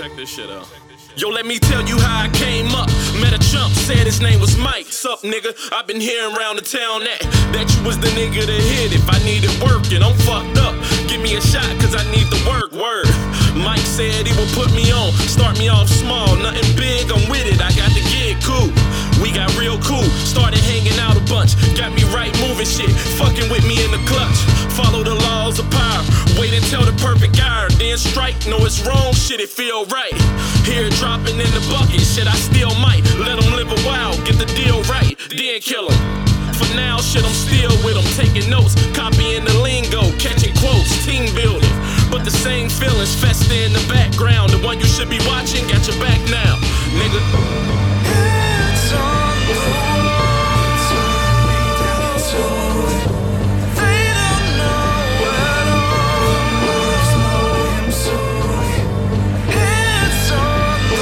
Check this shit out. Yo, let me tell you how I came up. Met a chump, said his name was Mike. Sup, nigga? I've been hearing around the town that you was the nigga to hit if I needed work and I'm fucked up. Give me a shot, cause I need the work, word. Mike said he would put me on, start me off small, nothing big, I'm with it, I got the gig, cool. We got real cool, started hanging out a bunch, got me right moving shit, fucking with me in the clutch. Follow the laws of power, wait until the perfect hour, then strike. No, it's wrong, shit, it feel right. Here dropping in the bucket, shit, I still might let them live a while, get the deal right, then kill them. For now, shit, I'm still with them, taking notes, copying the lingo, catching quotes, team building. But the same feelings fester in the background. The one you should be watching got your back now, nigga. It's on the wall. They don't know at all. It's on the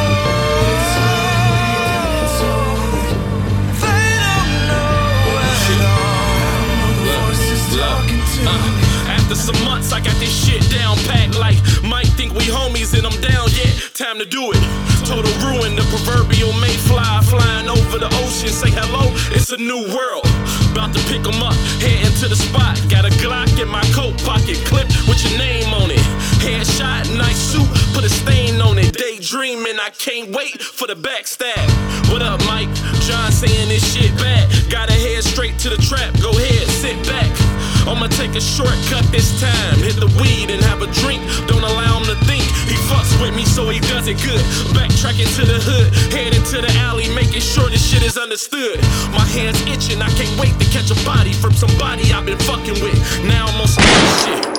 wall. They don't know at all. Voices talking to me. After some months, I got this shit down packed like Mike think we homies and I'm down yet. Time to do it. Total ruin, the proverbial mayfly flying over the ocean. Say hello, it's a new world. About to pick 'em up, heading to the spot. Got a Glock in my coat pocket, clip with your name on it. Headshot, nice suit, put a stain on it. Daydreaming, I can't wait for the backstab. What up, Mike? John saying this shit bad. Gotta head straight to the trap, go ahead, sit back. I'ma take a shortcut this time. Hit the weed and have a drink. Don't allow him to think he fucks with me, so he does it good. Backtracking to the hood, heading to the alley, making sure this shit is understood. My hands itching, I can't wait to catch a body from somebody I've been fucking with. Now I'm on some shit.